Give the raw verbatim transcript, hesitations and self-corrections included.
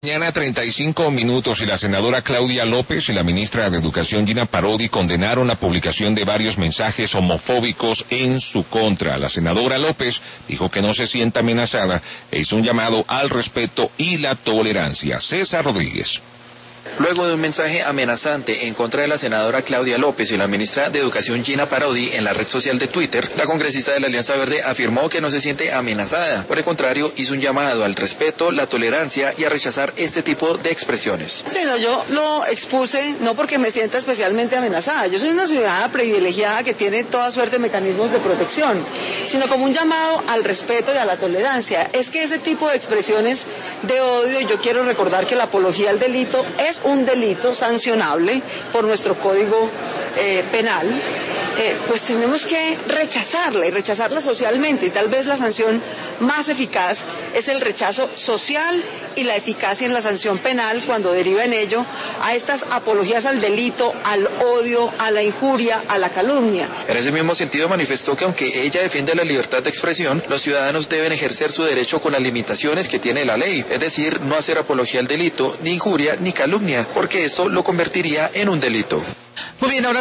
Mañana treinta y cinco minutos y la senadora Claudia López y la ministra de Educación Gina Parodi condenaron la publicación de varios mensajes homofóbicos en su contra. La senadora López dijo que no se siente amenazada e hizo un llamado al respeto y la tolerancia. César Rodríguez. Luego de un mensaje amenazante en contra de la senadora Claudia López y la ministra de Educación Gina Parodi en la red social de Twitter, la congresista de la Alianza Verde afirmó que no se siente amenazada. Por el contrario, hizo un llamado al respeto, la tolerancia y a rechazar este tipo de expresiones. Sí, no, yo lo expuse no porque me sienta especialmente amenazada. Yo soy una ciudadana privilegiada que tiene toda suerte de mecanismos de protección, sino como un llamado al respeto y a la tolerancia. Es que ese tipo de expresiones de odio, yo quiero recordar que la apología al delito es un delito sancionable por nuestro Código eh, Penal, eh, pues tenemos que rechazarla y rechazarla socialmente, y tal vez la sanción más eficaz es el rechazo social y la eficacia en la sanción penal cuando deriva en ello a estas apologías al delito, al odio, a la injuria, a la calumnia. En ese mismo sentido manifestó que aunque ella defiende la libertad de expresión, los ciudadanos deben ejercer su derecho con las limitaciones que tiene la ley, es decir, no hacer apología al delito, ni injuria, ni calumnia, porque esto lo convertiría en un delito. Muy bien, ahora